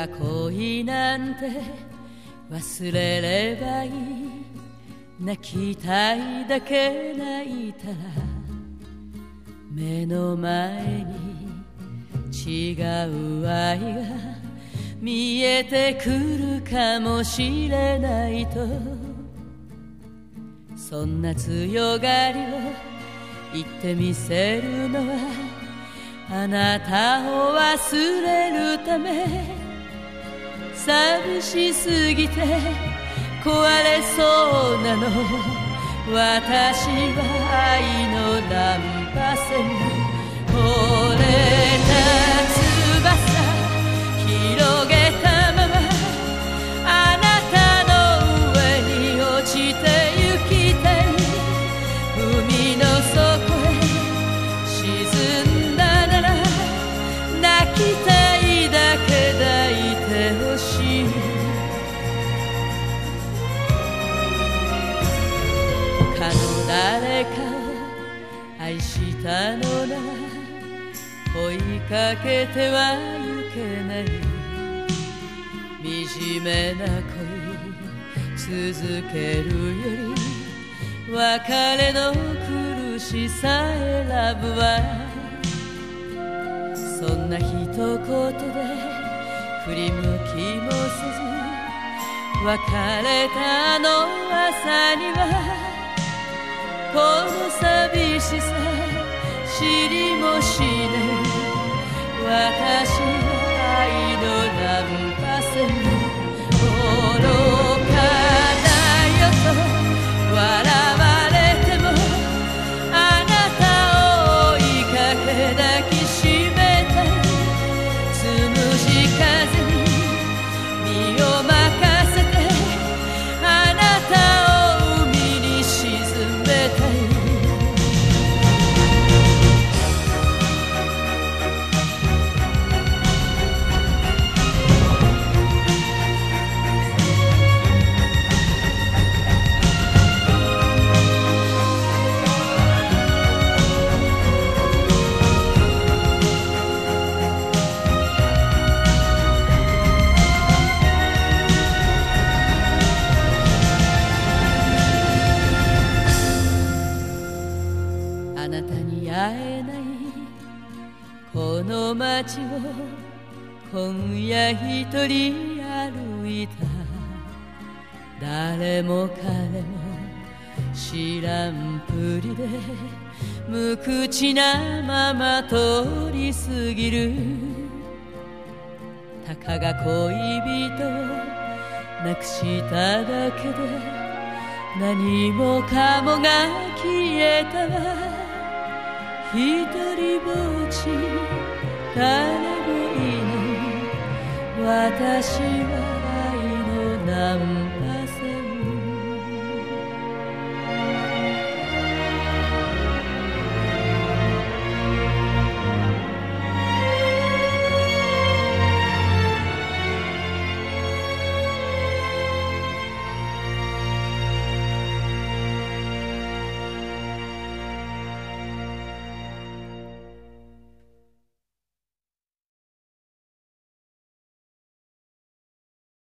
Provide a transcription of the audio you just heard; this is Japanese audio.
が恋なんて忘れればいい。泣きたいだけ泣いたら目の前に違う愛が見えてくるかもしれないと、そんな強がりを言ってみせるのはあなたを忘れるため。寂しすぎて壊れそうなの、私は愛の難破線に折れた翼広げたままあなたの上に落ちてゆきたい。海の底へ沈んだなら泣きたいだけ抱いてほしい。他の誰かを愛したのなら追いかけてはゆけない。惨めな恋続けるより別れの苦しさ選ぶわ。そんな一言で振り向きもせず別れたあの朝にはこの寂しさ知りもしない。私は愛の難破線に愚かだよと笑われてもあなたを追いかけ抱きしめたい。つむじ風に身を任せてあなたを海に沈めたい。あなたに会えないこの街を今夜一人歩いた。誰も彼も知らんぷりで無口なまま通り過ぎる。たかが恋人を亡くしただけで何もかもが消えたわ。一人ぼっち誰もいない私は愛の難破